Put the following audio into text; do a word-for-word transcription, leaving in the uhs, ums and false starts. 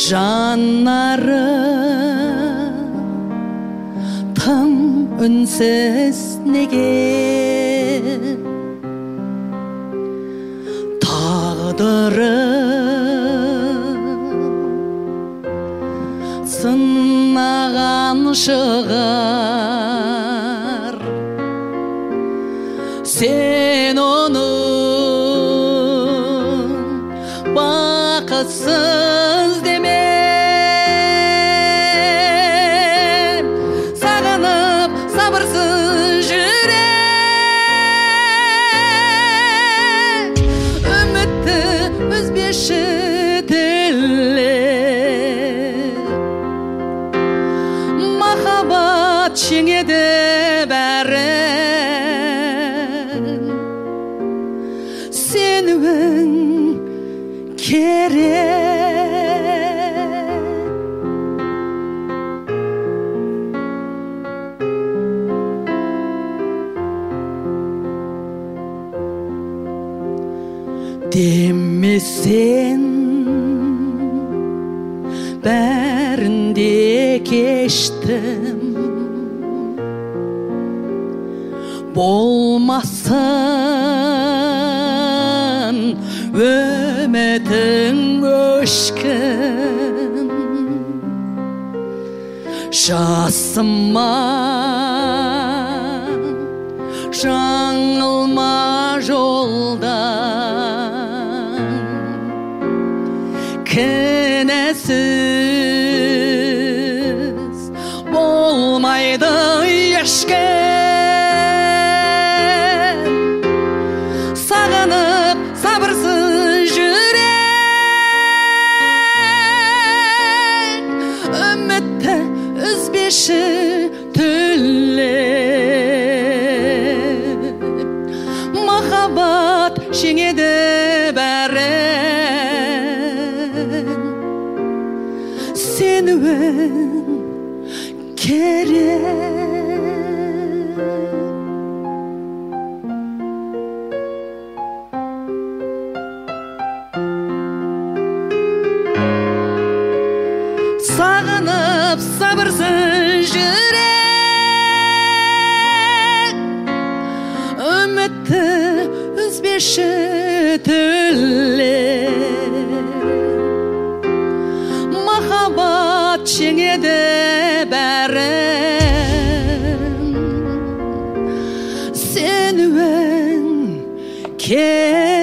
жанары тым үнсіз неге тағдыры сынаған шығар сен оның бақытсыз деме сағынып сабырсыз жүрек үмітті үзбеші махаббат жеңеді бәрін сенуің керек демесең бәрін де кештім болмасын үмітің өшкін жасыма жаңылма жолдан кінәсіз болмайды ешкім сағынып сабырсыз жүрек үмітті үзбеші түлеп махаббат жеңеді бәрін сенуің керек сағынып сабырсыз жүрек үмітті үзбеші түлеп махаббат жеңеді бәрін сенуің керек